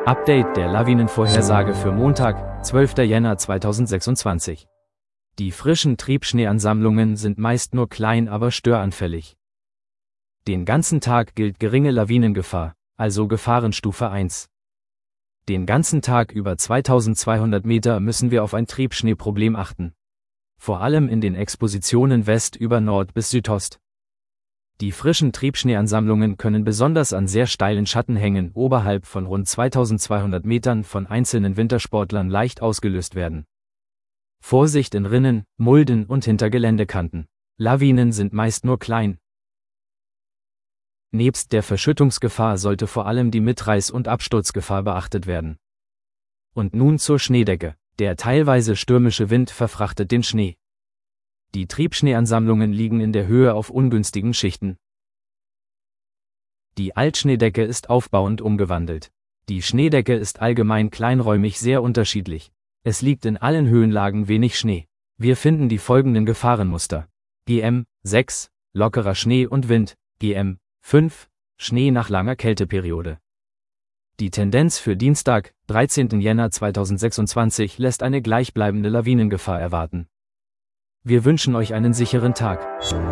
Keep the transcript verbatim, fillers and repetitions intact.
Update der Lawinenvorhersage für Montag, zwölfter Jänner zweitausendsechsundzwanzig. Die frischen Triebschneeansammlungen sind meist nur klein, aber störanfällig. Den ganzen Tag gilt geringe Lawinengefahr, also Gefahrenstufe eins. Den ganzen Tag über zweitausendzweihundert Meter müssen wir auf ein Triebschneeproblem achten. Vor allem in den Expositionen West über Nord bis Südost. Die frischen Triebschneeansammlungen können besonders an sehr steilen Schattenhängen oberhalb von rund zweitausendzweihundert Metern von einzelnen Wintersportlern leicht ausgelöst werden. Vorsicht in Rinnen, Mulden und hinter Geländekanten. Lawinen sind meist nur klein. Nebst der Verschüttungsgefahr sollte vor allem die Mitreiß- und Absturzgefahr beachtet werden. Und nun zur Schneedecke. Der teilweise stürmische Wind verfrachtet den Schnee. Die Triebschneeansammlungen liegen in der Höhe auf ungünstigen Schichten. Die Altschneedecke ist aufbauend umgewandelt. Die Schneedecke ist allgemein kleinräumig sehr unterschiedlich. Es liegt in allen Höhenlagen wenig Schnee. Wir finden die folgenden Gefahrenmuster. G M sechs, lockerer Schnee und Wind. G M fünf, Schnee nach langer Kälteperiode. Die Tendenz für Dienstag, dreizehnten Jänner zweitausendsechsundzwanzig lässt eine gleichbleibende Lawinengefahr erwarten. Wir wünschen euch einen sicheren Tag.